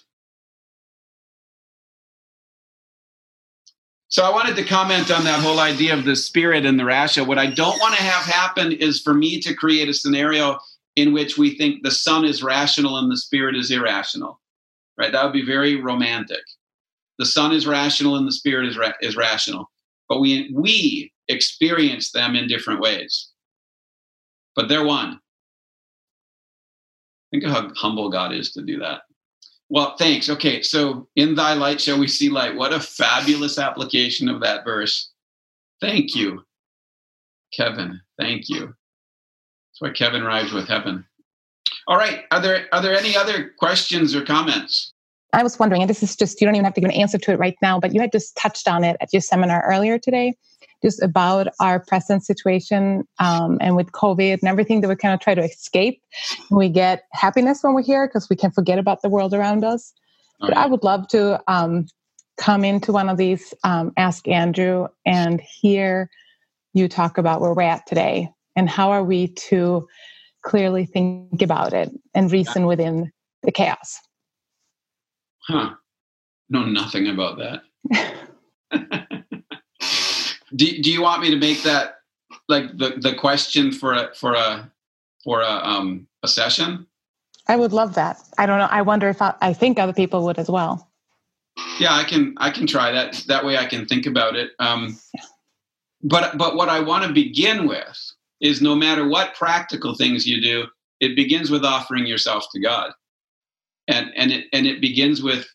So I wanted to comment on that whole idea of the spirit and the rational. What I don't want to have happen is for me to create a scenario in which we think the son is rational and the spirit is irrational, right? That would be very romantic. The son is rational and the spirit is rational, but we experience them in different ways. But they're one. Think of how humble God is to do that. Well, thanks. Okay, so in thy light shall we see light. What a fabulous application of that verse. Thank you, Kevin. Thank you. That's why Kevin rhymes with heaven. All right. Are there any other questions or comments? I was wondering, and this is just, you don't even have to give an answer to it right now, but you had just touched on it at your seminar earlier today, just about our present situation and with COVID and everything that we kind of try to escape. We get happiness when we're here because we can forget about the world around us. All but right. I would love to come into one of these Ask Andrew and hear you talk about where we're at today and how are we to clearly think about it and reason within the chaos. Know nothing about that. Do you want me to make that like the question for a session? I would love that. I don't know. I wonder if I think other people would as well. Yeah, I can try that. That way I can think about it. But what I want to begin with is no matter what practical things you do, it begins with offering yourself to God. And it begins with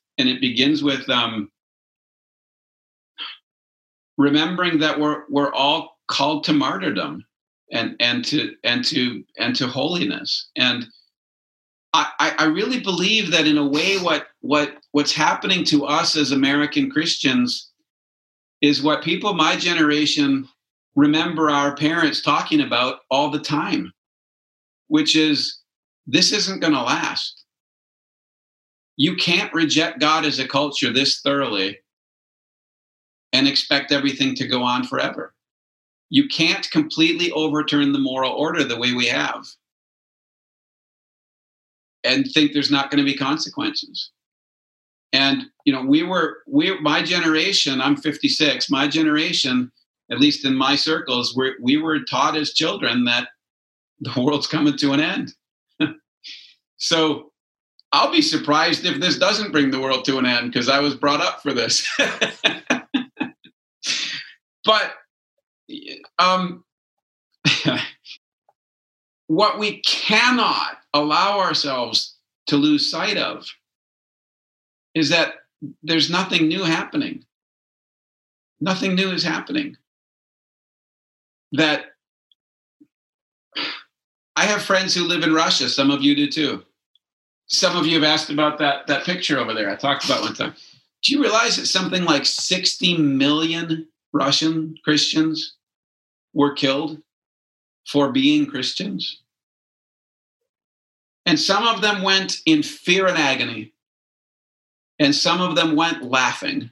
remembering that we're all called to martyrdom and to holiness. And I really believe that in a way what's happening to us as American Christians is what people my generation remember our parents talking about all the time, which is this isn't going to last. You can't reject God as a culture this thoroughly and expect everything to go on forever. You can't completely overturn the moral order the way we have and think there's not going to be consequences. And, my generation, I'm 56, my generation, at least in my circles, we were taught as children that the world's coming to an end. So I'll be surprised if this doesn't bring the world to an end because I was brought up for this. But what we cannot allow ourselves to lose sight of is that there's nothing new happening. Nothing new is happening. That I have friends who live in Russia. Some of you do too. Some of you have asked about that picture over there I talked about one time. Do you realize that something like 60 million Russian Christians were killed for being Christians? And some of them went in fear and agony. And some of them went laughing.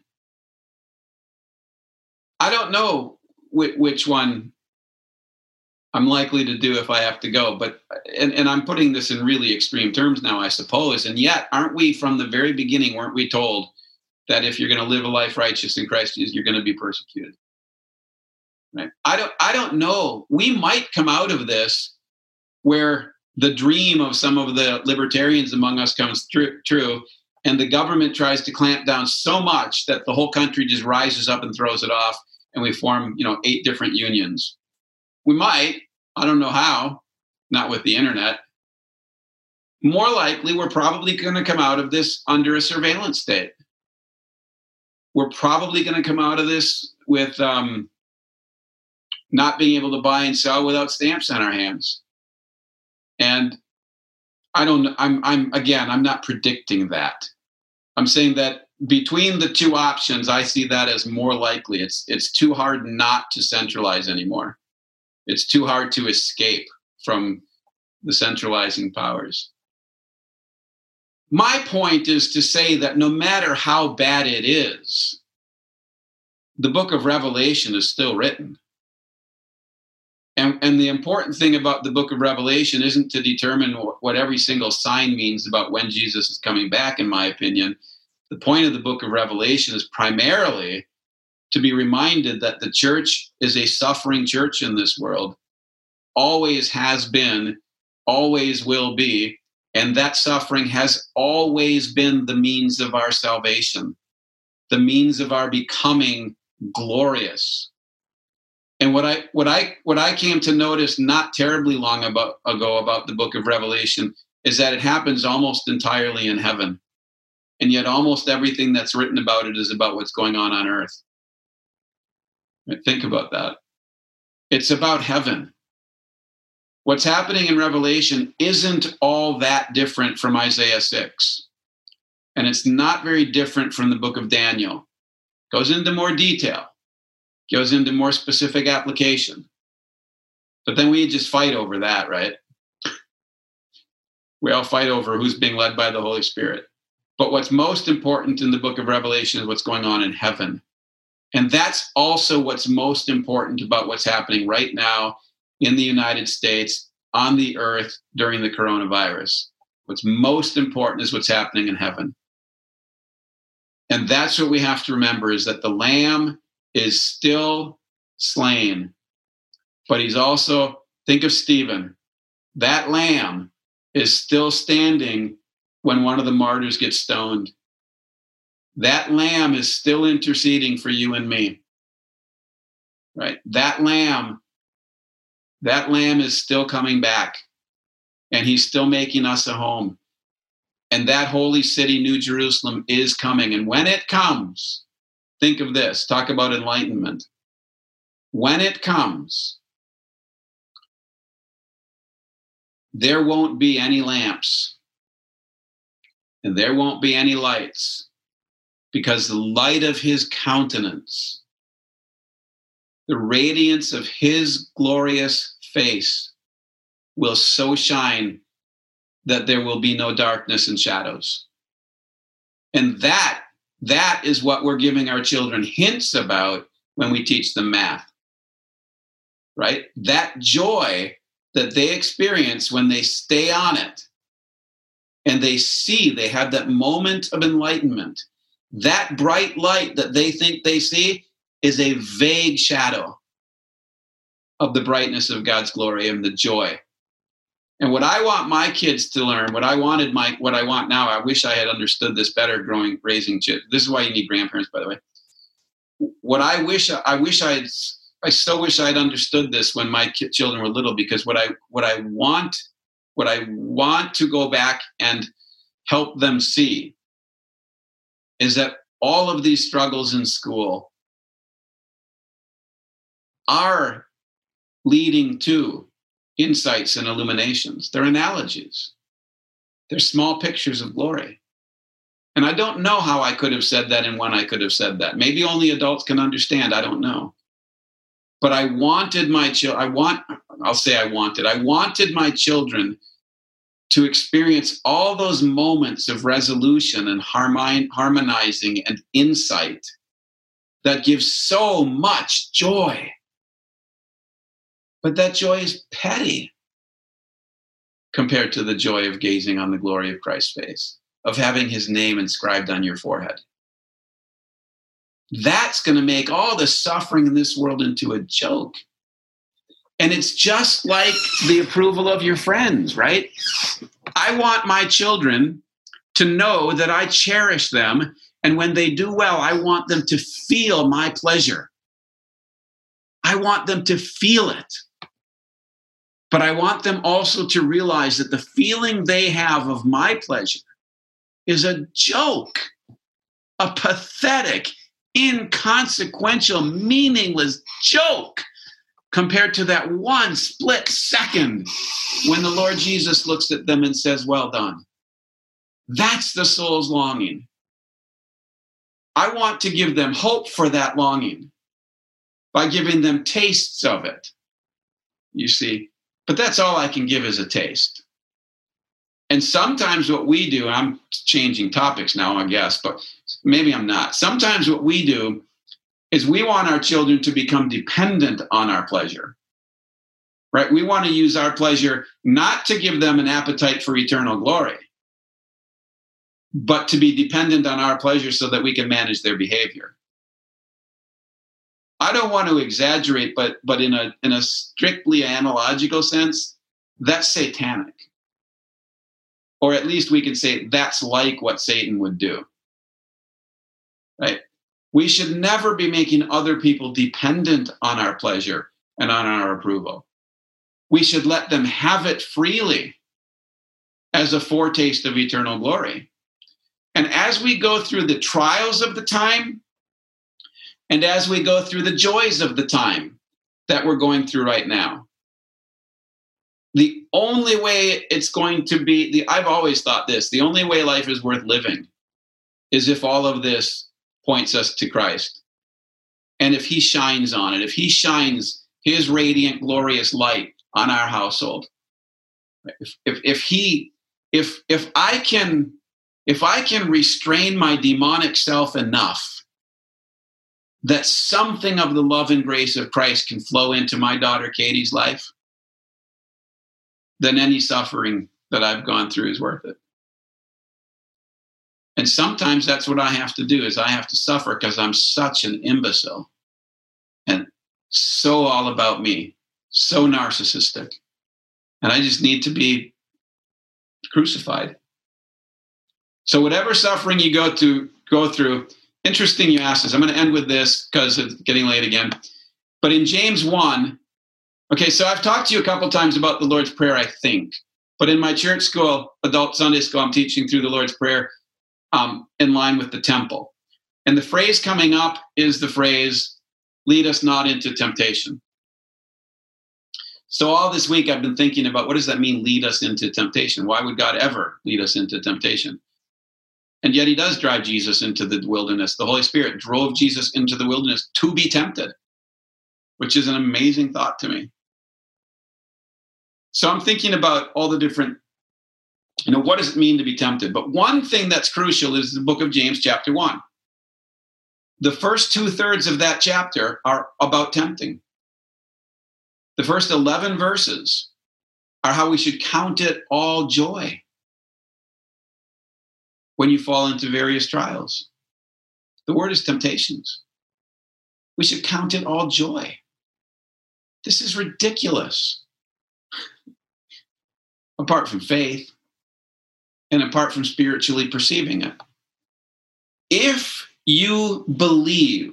I don't know which one I'm likely to do if I have to go, but and I'm putting this in really extreme terms now, I suppose. And yet, aren't we from the very beginning, weren't we told that if you're going to live a life righteous in Christ Jesus, you're going to be persecuted? Right? I don't know. We might come out of this where the dream of some of the libertarians among us comes true, and the government tries to clamp down so much that the whole country just rises up and throws it off, and we form, 8 different unions. We might. I don't know how. Not with the internet. More likely, we're probably going to come out of this under a surveillance state. We're probably going to come out of this with not being able to buy and sell without stamps on our hands. And I'm not predicting that. I'm saying that between the two options, I see that as more likely. It's too hard not to centralize anymore. It's too hard to escape from the centralizing powers. My point is to say that no matter how bad it is, the book of Revelation is still written. And the important thing about the book of Revelation isn't to determine what every single sign means about when Jesus is coming back, in my opinion. The point of the book of Revelation is primarily to be reminded that the church is a suffering church in this world, always has been, always will be, and that suffering has always been the means of our salvation, the means of our becoming glorious. And what I came to notice not terribly long ago about the book of Revelation is that it happens almost entirely in heaven. And yet almost everything that's written about it is about what's going on earth. Think about that. It's about heaven. What's happening in Revelation isn't all that different from Isaiah 6. And it's not very different from the book of Daniel. It goes into more detail, goes into more specific application. But then we just fight over that, right? We all fight over who's being led by the Holy Spirit. But what's most important in the book of Revelation is what's going on in heaven. And that's also what's most important about what's happening right now in the United States, on the earth during the coronavirus. What's most important is what's happening in heaven. And that's what we have to remember, is that the Lamb is still slain. But he's also, think of Stephen, that Lamb is still standing when one of the martyrs gets stoned. That Lamb is still interceding for you and me. Right? That Lamb is still coming back, and he's still making us a home. And that holy city, New Jerusalem, is coming. And when it comes, think of this, talk about enlightenment. When it comes, there won't be any lamps. And there won't be any lights, because the light of his countenance, the radiance of his glorious face, will so shine that there will be no darkness and shadows. And that is what we're giving our children hints about when we teach them math, right? That joy that they experience when they stay on it, and they have that moment of enlightenment. That bright light that they think they see is a vague shadow of the brightness of God's glory and the joy. And what I want my kids to learn, what I want now, I wish I had understood this better raising kids. This is why you need grandparents, by the way. I so wish I'd understood this when my children were little, because what I want to go back and help them see is that all of these struggles in school are leading to insights and illuminations. They're analogies. They're small pictures of glory. And I don't know how I could have said that and when I could have said that. Maybe only adults can understand. I don't know. But I wanted my children to experience all those moments of resolution and harmonizing and insight that gives so much joy. But that joy is petty compared to the joy of gazing on the glory of Christ's face, of having his name inscribed on your forehead. That's going to make all the suffering in this world into a joke. And it's just like the approval of your friends, right? I want my children to know that I cherish them. And when they do well, I want them to feel my pleasure. I want them to feel it. But I want them also to realize that the feeling they have of my pleasure is a joke, a pathetic, inconsequential, meaningless joke compared to that one split second when the Lord Jesus looks at them and says, well done. That's the soul's longing. I want to give them hope for that longing by giving them tastes of it, you see. But that's all I can give is a taste. And sometimes what we do, I'm changing topics now, I guess, but maybe I'm not. Sometimes what we do is we want our children to become dependent on our pleasure, right? We want to use our pleasure not to give them an appetite for eternal glory, but to be dependent on our pleasure so that we can manage their behavior. I don't want to exaggerate, but in a strictly analogical sense, that's satanic. Or at least we can say that's like what Satan would do, right? We should never be making other people dependent on our pleasure and on our approval. We should let them have it freely as a foretaste of eternal glory. And as we go through the trials of the time, and as we go through the joys of the time that we're going through right now, the only way it's going to be, I've always thought this, the only way life is worth living is if all of this points us to Christ. And if he shines on it, if he shines his radiant, glorious light on our household, if I can restrain my demonic self enough that something of the love and grace of Christ can flow into my daughter Katie's life, then any suffering that I've gone through is worth it. And sometimes that's what I have to do, is I have to suffer because I'm such an imbecile and so all about me, so narcissistic. And I just need to be crucified. So whatever suffering you go through, interesting you asked this. I'm going to end with this because it's getting late again. But in James 1, okay, so I've talked to you a couple times about the Lord's Prayer, I think. But in my church school, adult Sunday school, I'm teaching through the Lord's Prayer in line with the temple. And the phrase coming up is the phrase, lead us not into temptation. So all this week I've been thinking about, what does that mean, lead us into temptation? Why would God ever lead us into temptation? And yet he does drive Jesus into the wilderness. The Holy Spirit drove Jesus into the wilderness to be tempted, which is an amazing thought to me. So I'm thinking about all the different, what does it mean to be tempted? But one thing that's crucial is the book of James, chapter 1. The first 2/3 of that chapter are about tempting. The first 11 verses are how we should count it all joy when you fall into various trials. The word is temptations. We should count it all joy. This is ridiculous. Apart from faith and apart from spiritually perceiving it. If you believe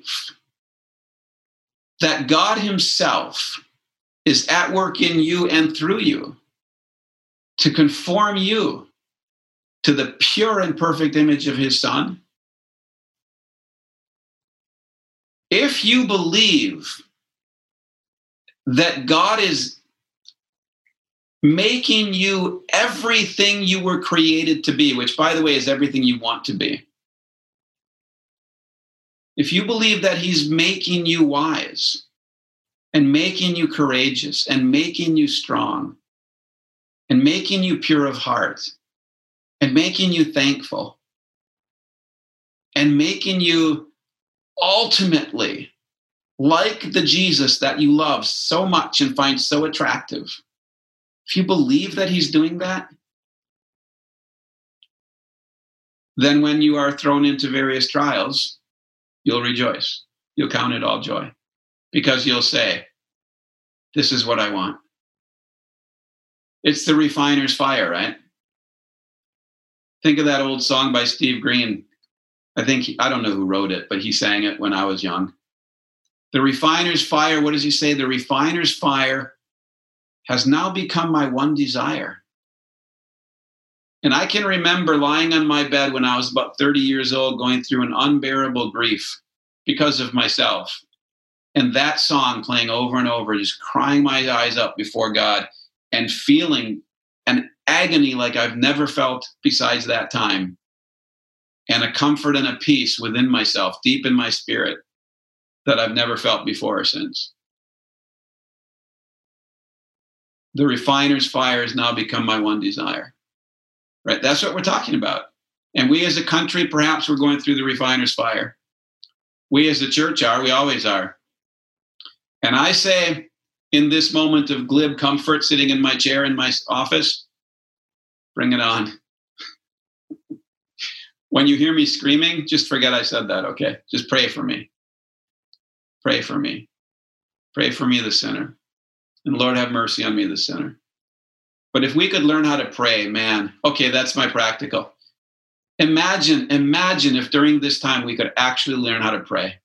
that God himself is at work in you and through you to conform you to the pure and perfect image of his Son, if you believe that God is making you everything you were created to be, which, by the way, is everything you want to be. If you believe that he's making you wise and making you courageous and making you strong and making you pure of heart and making you thankful and making you ultimately like the Jesus that you love so much and find so attractive, if you believe that he's doing that, then when you are thrown into various trials, you'll rejoice. You'll count it all joy because you'll say, this is what I want. It's the refiner's fire, right? Think of that old song by Steve Green. I don't know who wrote it, but he sang it when I was young. The refiner's fire, what does he say? The refiner's fire has now become my one desire. And I can remember lying on my bed when I was about 30 years old, going through an unbearable grief because of myself. And that song playing over and over, just crying my eyes up before God and feeling an agony like I've never felt besides that time, and a comfort and a peace within myself, deep in my spirit, that I've never felt before or since. The refiner's fire has now become my one desire. Right? That's what we're talking about. And we as a country, perhaps we're going through the refiner's fire. We as a church are, we always are. And I say, in this moment of glib comfort, sitting in my chair in my office, bring it on. When you hear me screaming, just forget I said that, okay? Just pray for me. Pray for me. Pray for me, the sinner. And Lord, have mercy on me, the sinner. But if we could learn how to pray, man, okay, that's my practical. Imagine if during this time we could actually learn how to pray.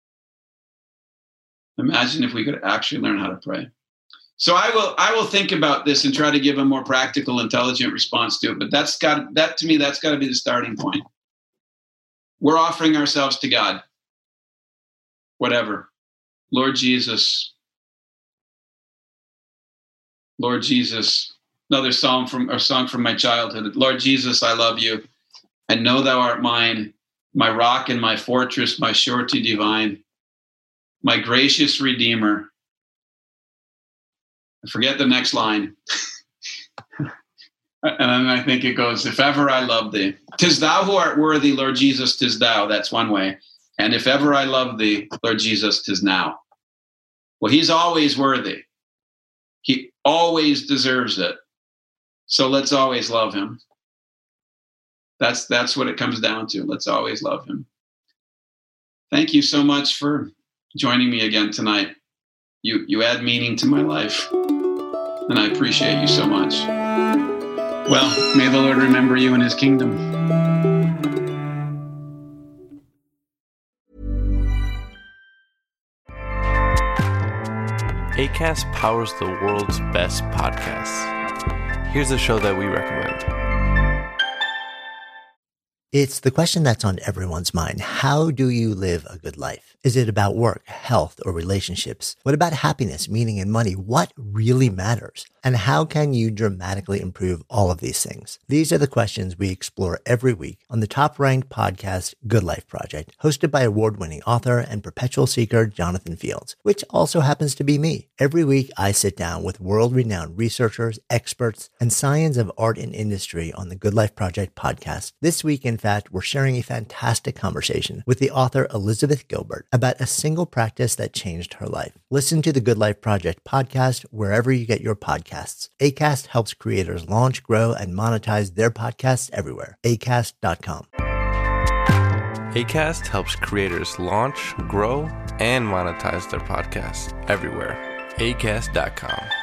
Imagine if we could actually learn how to pray. So I will think about this and try to give a more practical, intelligent response to it. But that's got to be the starting point. We're offering ourselves to God. Whatever. Lord Jesus. Lord Jesus. Another song from my childhood. Lord Jesus, I love you. I know thou art mine, my rock and my fortress, my surety divine, my gracious Redeemer. I forget the next line. And then I think it goes, if ever I love thee. 'Tis thou who art worthy, Lord Jesus, 'tis thou. That's one way. And if ever I love thee, Lord Jesus, 'tis now. Well, he's always worthy. He always deserves it. So let's always love him. That's what it comes down to. Let's always love him. Thank you so much for joining me again tonight. You add meaning to my life, and I appreciate you so much. Well, may the Lord remember you in his kingdom. Acast powers the world's best podcasts. Here's a show that we recommend. It's the question that's on everyone's mind. How do you live a good life? Is it about work, health, or relationships? What about happiness, meaning, and money? What really matters? And how can you dramatically improve all of these things? These are the questions we explore every week on the top-ranked podcast, Good Life Project, hosted by award-winning author and perpetual seeker Jonathan Fields, which also happens to be me. Every week, I sit down with world-renowned researchers, experts, and science of art and industry on the Good Life Project podcast. This week, in fact, we're sharing a fantastic conversation with the author Elizabeth Gilbert about a single practice that changed her life. Listen to the Good Life Project podcast wherever you get your podcasts. Acast helps creators launch, grow, and monetize their podcasts everywhere. Acast.com. Acast helps creators launch, grow, and monetize their podcasts everywhere. Acast.com.